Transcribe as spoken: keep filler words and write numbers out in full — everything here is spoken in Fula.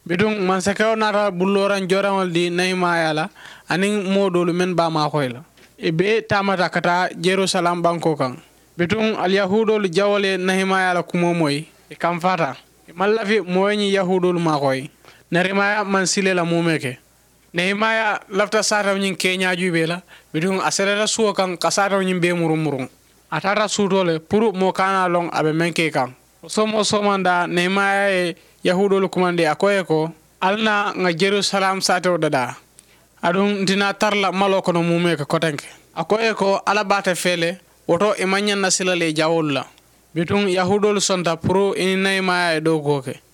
Bidung man sakeo nara buloran jorawal di Nehemiah la aning modolu men ba ma khoyla. Ebe tamata kata Jerusalem banko kan. Bidung al yahudol jawale Nehemiah la kumo moy e kam fata. Mallafi moyni yahudol ma khoy. Nehemiah man sile la mumeke. Nehemiah lafta sata nyin kenya jube la bidung aserera suo kan kasata nyin be murum murum. Atara sudole puru mo kana long abe menke kan. Somo somanda Nehemiah e yahudol kumande akoye ko alna nga Jerusalem sato dada adun dina tarla malo kono mume ko kotenke akoye ko ala bata fele woto e manyan na silale jawolla bitun yahudol sonta pro ini Nehemiah e do goke